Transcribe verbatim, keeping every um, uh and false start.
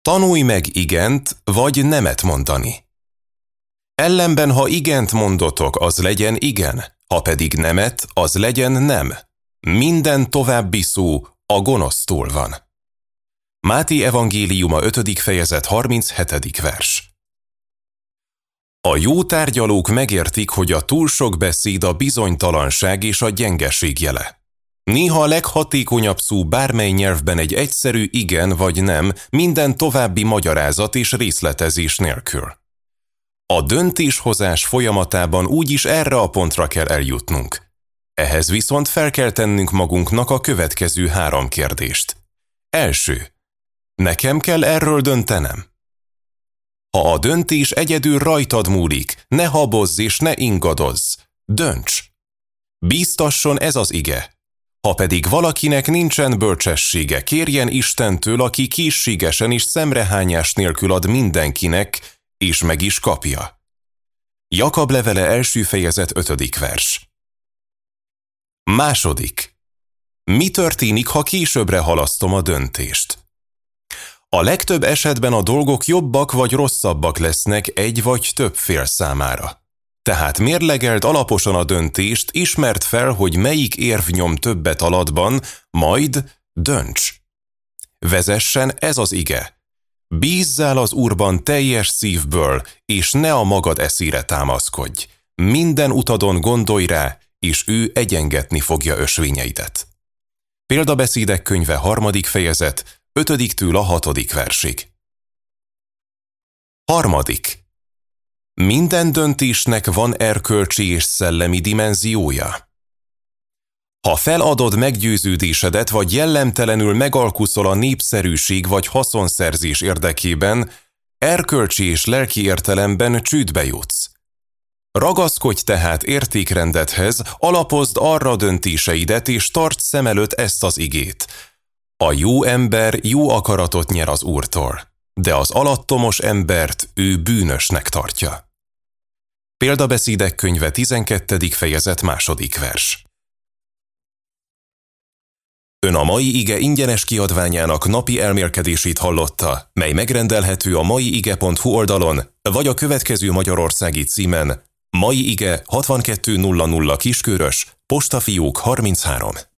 Tanulj meg igent vagy nemet mondani. Ellenben, ha igent mondotok, az legyen igen, ha pedig nemet, az legyen nem. Minden további szó a gonosztól van. Máté evangéliuma ötödik fejezet harminchetedik vers. A jó tárgyalók megértik, hogy a túl sok beszéd a bizonytalanság és a gyengeség jele. Néha a leghatékonyabb szó bármely nyelvben egy egyszerű igen vagy nem, minden további magyarázat és részletezés nélkül. A döntéshozás folyamatában úgyis erre a pontra kell eljutnunk. Ehhez viszont fel kell tennünk magunknak a következő három kérdést. Első. Nekem kell erről döntenem? Ha a döntés egyedül rajtad múlik, ne habozz és ne ingadozz. Dönts! Bíztasson ez az ige. Ha pedig valakinek nincsen bölcsessége, kérjen Istentől, aki készségesen és szemrehányás nélkül ad mindenkinek, és meg is kapja. Jakab levele első fejezet ötödik vers. Második. Mi történik, ha későbbre halasztom a döntést? A legtöbb esetben a dolgok jobbak vagy rosszabbak lesznek egy vagy több fél számára. Tehát mérlegeld alaposan a döntést, ismerd fel, hogy melyik érv nyom többet alatban, majd dönts. Vezessen ez az ige. Bízzál az Úrban teljes szívből, és ne a magad eszére támaszkodj. Minden utadon gondolj rá, és ő egyengetni fogja ösvényeidet. Példabeszédek könyve harmadik fejezet, ötödiktől a hatodik versig. Harmadik. Minden döntésnek van erkölcsi és szellemi dimenziója. Ha feladod meggyőződésedet, vagy jellemtelenül megalkuszol a népszerűség vagy haszonszerzés érdekében, erkölcsi és lelki értelemben csődbe jutsz. Ragaszkodj tehát értékrendedhez, alapozd arra döntéseidet, és tartsd szem előtt ezt az igét. A jó ember jó akaratot nyer az Úrtól, de az alattomos embert ő bűnösnek tartja. Példabeszédek könyve tizenkettedik fejezet második vers. Ön a mai ige ingyenes kiadványának napi elmélkedését hallotta, mely megrendelhető a maiige pont hu oldalon, vagy a következő magyarországi címen: Mai Ige hatvankettő nulla nulla Kiskörös, Postafiók harminchárom.